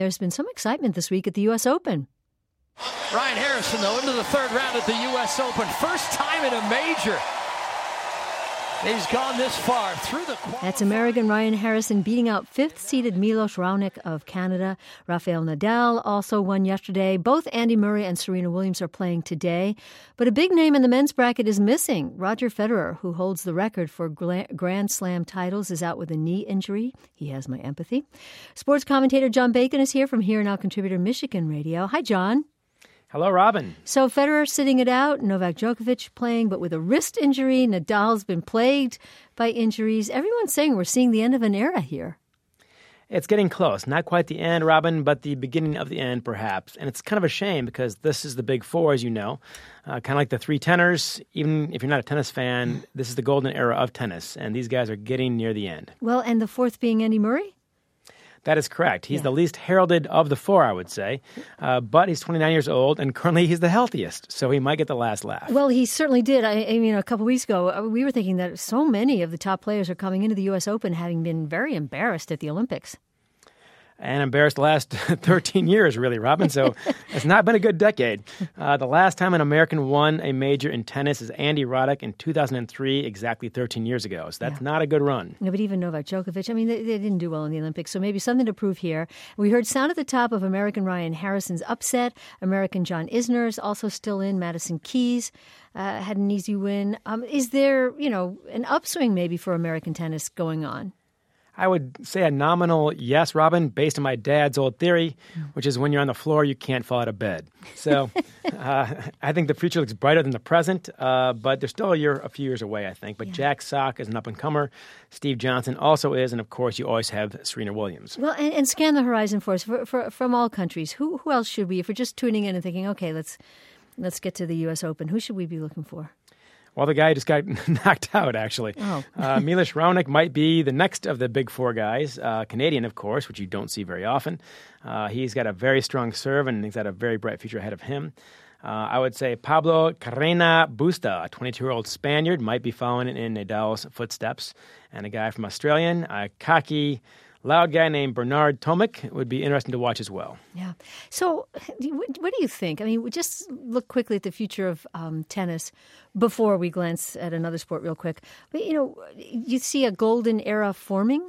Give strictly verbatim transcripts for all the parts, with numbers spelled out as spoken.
There's been some excitement this week at the U S Open. Ryan Harrison, though, into the third round at the U S Open. First time in a major. He's gone this far through the qualifiers. That's American Ryan Harrison beating out fifth-seeded Milos Raonic of Canada. Rafael Nadal also won yesterday. Both Andy Murray and Serena Williams are playing today. But a big name in the men's bracket is missing. Roger Federer, who holds the record for Grand Slam titles, is out with a knee injury. He has my empathy. Sports commentator John Bacon is here from Here Now contributor Michigan Radio. Hi, John. Hello, Robin. So Federer sitting it out, Novak Djokovic playing, but with a wrist injury. Nadal's been plagued by injuries. Everyone's saying we're seeing the end of an era here. It's getting close. Not quite the end, Robin, but the beginning of the end, perhaps. And it's kind of a shame because this is the big four, as you know. Uh, kind of like the three tenors. Even if you're not a tennis fan, this is the golden era of tennis. And these guys are getting near the end. Well, and the fourth being Andy Murray? That is correct. He's yeah. the least heralded of the four, I would say. Uh, but he's twenty-nine years old, and currently he's the healthiest, so he might get the last laugh. Well, he certainly did. I, I mean, a couple weeks ago, we were thinking that so many of the top players are coming into the U S Open having been very embarrassed at the Olympics. And embarrassed the last thirteen years, really, Robin. So it's not been a good decade. Uh, the last time an American won a major in tennis is Andy Roddick in two thousand three, exactly thirteen years ago. So that's yeah. not a good run. No, but even Novak Djokovic, I mean, they, they didn't do well in the Olympics. So maybe something to prove here. We heard sound at the top of American Ryan Harrison's upset. American John Isner is also still in. Madison Keys uh, had an easy win. Um, is there, you know, an upswing maybe for American tennis going on? I would say a nominal yes, Robin, based on my dad's old theory, which is when you're on the floor, you can't fall out of bed. So uh, I think the future looks brighter than the present, uh, but there's still a year, a few years away, I think. But yeah. Jack Sock is an up-and-comer. Steve Johnson also is. And, of course, you always have Serena Williams. Well, and, and scan the horizon for us for, for, from all countries. Who, who else should we, if we're just tuning in and thinking, okay, let's let's get to the U S Open, who should we be looking for? Well, the guy just got knocked out, actually. Oh. uh, Milos Raonic might be the next of the big four guys. Uh, Canadian, of course, which you don't see very often. Uh, he's got a very strong serve, and he's got a very bright future ahead of him. Uh, I would say Pablo Carreño Busta, a twenty-two-year-old Spaniard, might be following in Nadal's footsteps. And a guy from Australian, a cocky, loud guy named Bernard Tomic would be interesting to watch as well. Yeah. So what do you think? I mean, we just look quickly at the future of um, tennis before we glance at another sport real quick. But, you know, you see a golden era forming?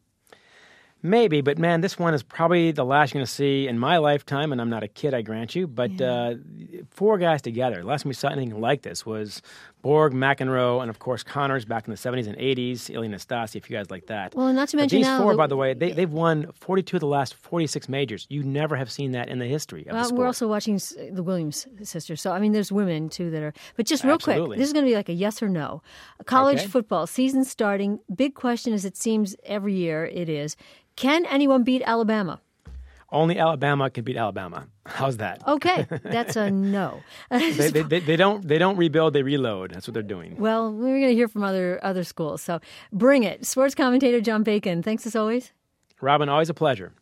Maybe, but man, this one is probably the last you're going to see in my lifetime, and I'm not a kid, I grant you, but yeah. uh, four guys together. The last time we saw anything like this was Borg, McEnroe, and of course Connors back in the seventies and eighties, Ilie Nastase, a few guys like that. Well, not to mention but these now, four, the, by the way, they, they've won forty-two of the last forty-six majors. You never have seen that in the history of well, the sport. We're also watching the Williams sisters, so I mean, there's women too that are. But just real Absolutely. quick, this is going to be like a yes or no. College okay. football season starting. Big question, as it seems every year it is. Can anyone beat Alabama? Only Alabama can beat Alabama. How's that? Okay, that's a no. they, they, they, they don't they don't rebuild, they reload. That's what they're doing. Well, we're going to hear from other other schools. So bring it. Sports commentator John Bacon, thanks as always. Robin, always a pleasure.